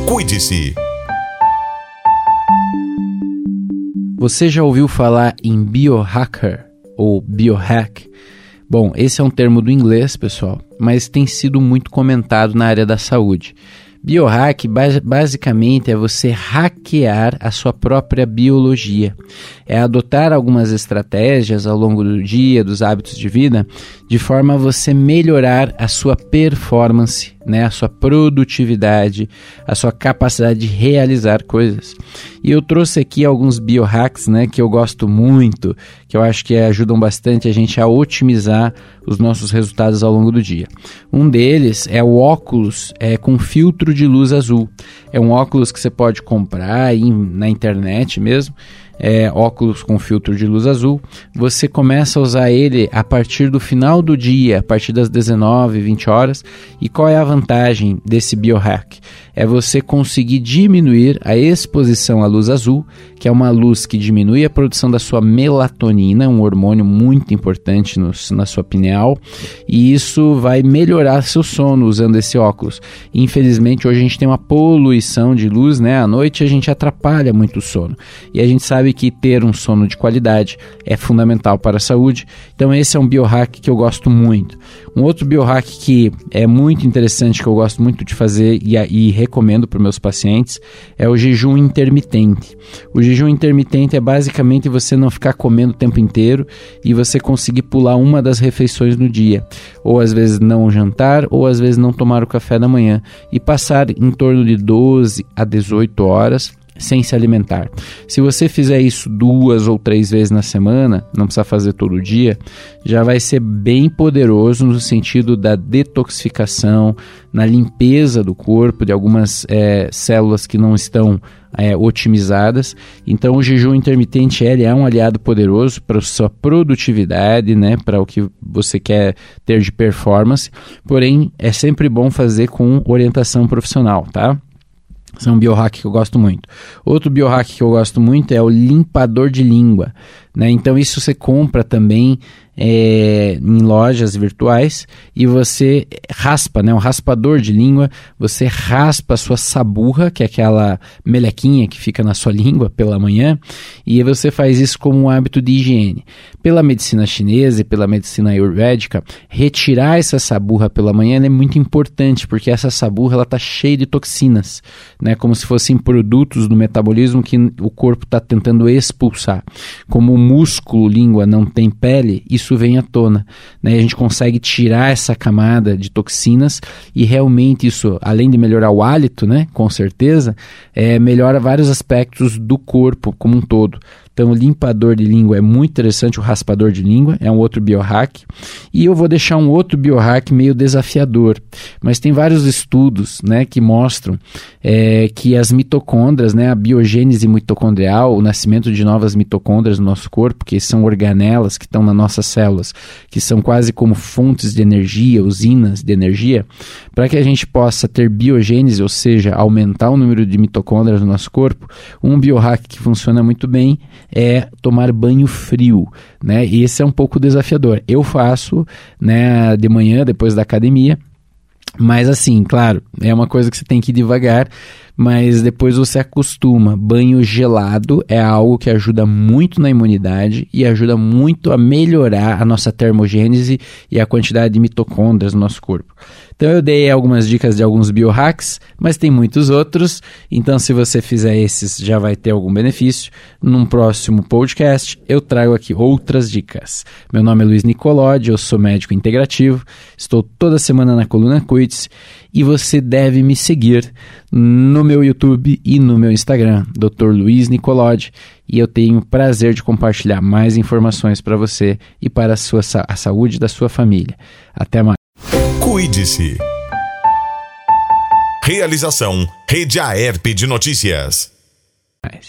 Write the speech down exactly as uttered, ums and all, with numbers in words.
Cuide-se. Você já ouviu falar em biohacker ou biohack? Bom, esse é um termo do inglês, pessoal, mas tem sido muito comentado na área da saúde. Biohack basicamente é você hackear a sua própria biologia. É adotar algumas estratégias ao longo do dia, dos hábitos de vida, de forma a você melhorar a sua performance, né? A sua produtividade, a sua capacidade de realizar coisas. E eu trouxe aqui alguns biohacks, né, que eu gosto muito, que eu acho que ajudam bastante a gente a otimizar os nossos resultados ao longo do dia. Um deles é o óculos é, com filtro de luz azul. É um óculos que você pode comprar aí na internet mesmo. É, óculos com filtro de luz azul. Você começa a usar ele a partir do final do dia, a partir das dezenove, vinte horas. E qual é a vantagem desse biohack? É você conseguir diminuir a exposição à luz azul, que é uma luz que diminui a produção da sua melatonina, um hormônio muito importante no, na sua pineal, e isso vai melhorar seu sono usando esse óculos. Infelizmente, hoje a gente tem uma poluição de luz, né? À noite a gente atrapalha muito o sono, e a gente sabe que ter um sono de qualidade é fundamental para a saúde. Então esse é um biohack que eu gosto muito. Um outro biohack que é muito interessante, que eu gosto muito de fazer e, e recomendo para os meus pacientes, é o jejum intermitente. O jejum intermitente é basicamente você não ficar comendo o tempo inteiro e você conseguir pular uma das refeições no dia. Ou às vezes não jantar, ou às vezes não tomar o café da manhã. E passar em torno de doze a dezoito horas sem se alimentar. Se você fizer isso duas ou três vezes na semana, não precisa fazer todo dia, já vai ser bem poderoso no sentido da detoxificação, na limpeza do corpo de algumas é, células que não estão é, otimizadas. Então o jejum intermitente ele é um aliado poderoso para a sua produtividade, né, para o que você quer ter de performance, porém é sempre bom fazer com orientação profissional, tá? Esse é um biohack que eu gosto muito. Outro biohack que eu gosto muito é o limpador de língua, né? Então isso você compra também é, em lojas virtuais e você raspa, né? Um raspador de língua, você raspa a sua saburra, que é aquela melequinha que fica na sua língua pela manhã, e você faz isso como um hábito de higiene. Pela medicina chinesa e pela medicina ayurvédica, retirar essa saburra pela manhã é muito importante, porque essa saburra está cheia de toxinas, né? Como se fossem produtos do metabolismo que o corpo está tentando expulsar. Como o músculo língua não tem pele, isso vem à tona, né? A gente consegue tirar essa camada de toxinas e realmente isso, além de melhorar o hálito, né? Com certeza, é, melhora vários aspectos do corpo como um todo. Então o limpador de língua é muito interessante, o raspador de língua é um outro biohack. E eu vou deixar um outro biohack meio desafiador, mas tem vários estudos, né, que mostram é, que as mitocôndrias, né, a biogênese mitocondrial, o nascimento de novas mitocôndrias no nosso corpo, que são organelas que estão nas nossas células, que são quase como fontes de energia, usinas de energia, para que a gente possa ter biogênese, ou seja, aumentar o número de mitocôndrias no nosso corpo. Um biohack que funciona muito bem é tomar banho frio, né? E esse é um pouco desafiador. Eu faço, né, de manhã, depois da academia, mas assim, claro, é uma coisa que você tem que ir devagar, mas depois você acostuma. Banho gelado é algo que ajuda muito na imunidade e ajuda muito a melhorar a nossa termogênese e a quantidade de mitocôndrias no nosso corpo. Então eu dei algumas dicas de alguns biohacks, mas tem muitos outros, então se você fizer esses já vai ter algum benefício. Num próximo podcast eu trago aqui outras dicas. Meu nome é Luiz Nicolodi, eu sou médico integrativo, estou toda semana na coluna Cuide-se e você deve me seguir no meu YouTube e no meu Instagram, doutor Luiz Nicolodi, e eu tenho o prazer de compartilhar mais informações para você e para a, sua, a saúde da sua família. Até mais. Cuide-se. Realização Rede Aerp de Notícias.